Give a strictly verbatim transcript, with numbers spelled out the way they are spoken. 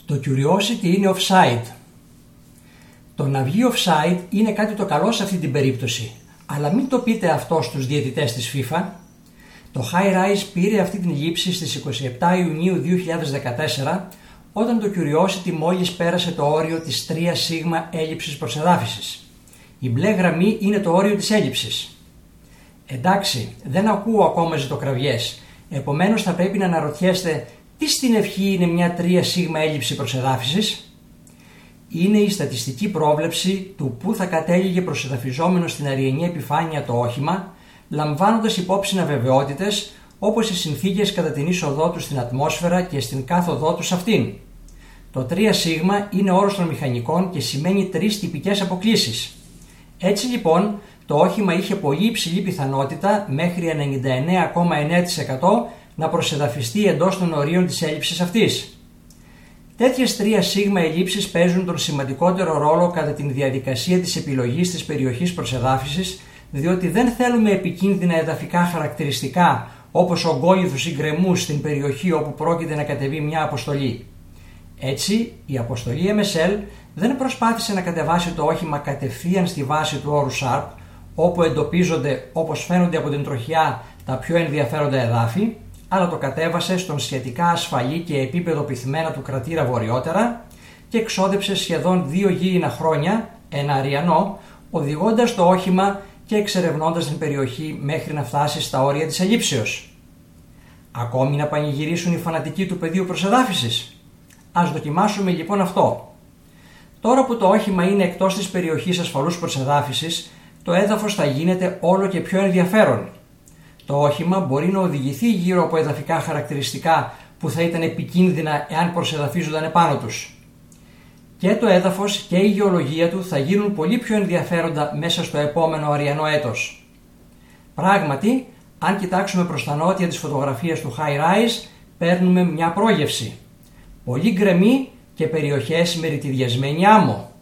Το Curiosity είναι offside. Το να βγει offside είναι κάτι το καλό σε αυτή την περίπτωση, αλλά μην το πείτε αυτό στους διαιτητές της FIFA. Το High Rise πήρε αυτή την λήψη στις είκοσι επτά Ιουνίου δύο χιλιάδες δεκατέσσερα, όταν το Curiosity μόλις πέρασε το όριο της τρία σίγμα έλλειψης προσεδάφισης. Η μπλε γραμμή είναι το όριο της έλλειψης. Εντάξει, δεν ακούω ακόμα ζητοκραυγές, επομένως θα πρέπει να αναρωτιέστε τι στην ευχή είναι μια τρία σίγμα έλλειψη προσεδάφισης. Είναι η στατιστική πρόβλεψη του που θα κατέληγε προσεδαφιζόμενο στην αριανή επιφάνεια το όχημα, λαμβάνοντας υπόψη αβεβαιότητες όπως οι συνθήκες κατά την είσοδό του στην ατμόσφαιρα και στην κάθοδό του σε αυτήν. Το τρία σίγμα είναι όρος των μηχανικών και σημαίνει τρεις τυπικές αποκλίσεις. Έτσι λοιπόν, το όχημα είχε πολύ υψηλή πιθανότητα μέχρι ενενήντα εννέα κόμμα εννέα τοις εκατό να προσεδαφιστεί εντός των ορίων της έλλειψης αυτής. Τέτοιες τρία σίγμα ελλείψεις παίζουν τον σημαντικότερο ρόλο κατά τη διαδικασία της επιλογής της περιοχής προσεδάφισης, διότι δεν θέλουμε επικίνδυνα εδαφικά χαρακτηριστικά όπως ογκόλιθους ή γκρεμούς στην περιοχή όπου πρόκειται να κατεβεί μια αποστολή. Έτσι, η αποστολή εμ ες ελ δεν προσπάθησε να κατεβάσει το όχημα κατευθείαν στη βάση του όρου Sharp, όπου εντοπίζονται, όπως φαίνονται από την τροχιά, τα πιο ενδιαφέροντα εδάφη, αλλά το κατέβασε στον σχετικά ασφαλή και επίπεδο πυθμένα του κρατήρα βορειότερα και εξόδεψε σχεδόν δύο γήινα χρόνια, ένα αριανό, οδηγώντας το όχημα και εξερευνώντας την περιοχή μέχρι να φτάσει στα όρια της ελλείψεως. Ακόμη να πανηγυρίσουν οι φανατικοί του πεδίου προσεδάφισης? Ας δοκιμάσουμε λοιπόν αυτό. Τώρα που το όχημα είναι εκτός της περιοχής ασφαλούς προσεδάφισης, το έδαφος θα γίνεται όλο και πιο ενδιαφέρον. Το όχημα μπορεί να οδηγηθεί γύρω από εδαφικά χαρακτηριστικά που θα ήταν επικίνδυνα εάν προσεδαφίζονταν επάνω τους. Και το έδαφος και η γεωλογία του θα γίνουν πολύ πιο ενδιαφέροντα μέσα στο επόμενο αριανό έτος. Πράγματι, αν κοιτάξουμε προς τα νότια της φωτογραφίας του High Rise, παίρνουμε μια πρόγευση. Πολύ γκρεμή και περιοχές με ρητιδιασμένη άμμο.